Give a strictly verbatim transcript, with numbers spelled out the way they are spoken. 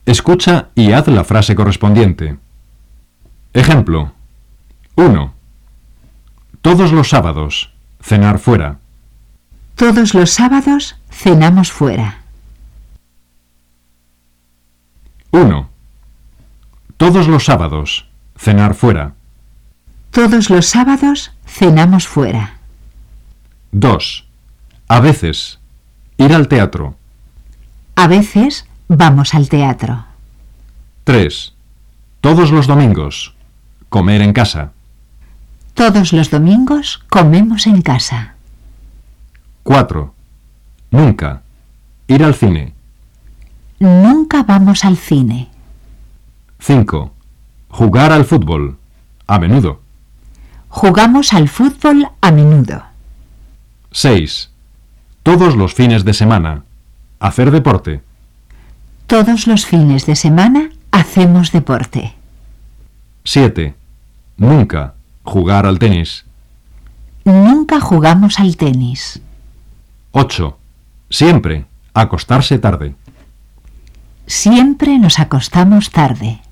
Escucha y haz la frase correspondiente. Ejemplo. uno. Todos los sábados, cenar fuera. Todos los sábados cenamos fuera. uno. Todos los sábados, cenar fuera. Todos los sábados cenamos fuera. dos. A veces, ir al teatro. A veces vamos al teatro. tres. Todos los domingos, comer en casa. Todos los domingos comemos en casa. cuatro. Nunca, ir al cine. Nunca vamos al cine. cinco. Jugar al fútbol, a menudo. Jugamos al fútbol a menudo. seis. Todos los fines de semana, hacer deporte. Todos los fines de semana hacemos deporte. siete. Nunca, jugar al tenis. Nunca jugamos al tenis. ocho. Siempre, acostarse tarde. Siempre nos acostamos tarde.